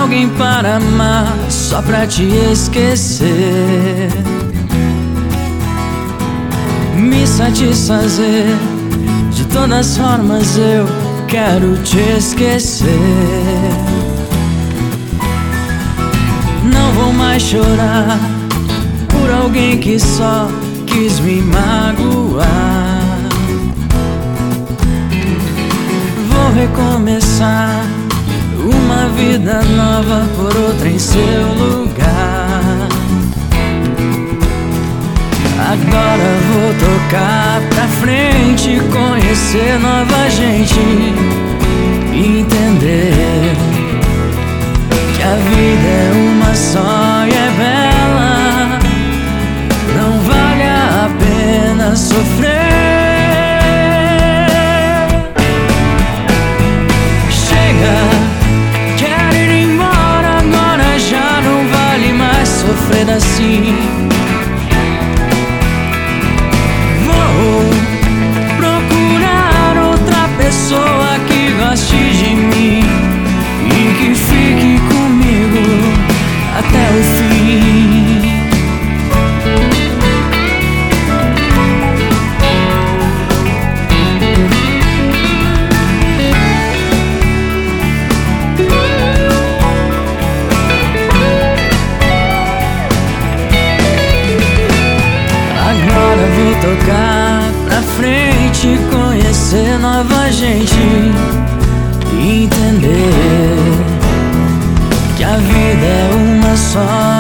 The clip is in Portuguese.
alguém para amar, só pra te esquecer, me satisfazer. De todas as formas eu quero te esquecer. Não vou mais chorar por alguém que só quis me magoar. Vou recomeçar uma vida nova por outra em seu lugar. Agora vou tocar pra frente, conhecer nova gente e entender que a vida é uma só e é bela. Não vale a pena sofrer. Chega, quero ir embora agora, já não vale mais sofrer assim. Vou procurar outra pessoa que goste de mim e que fique comigo até o fim. Agora vou tocar pra frente, conhecer nova gente e entender que a vida é uma só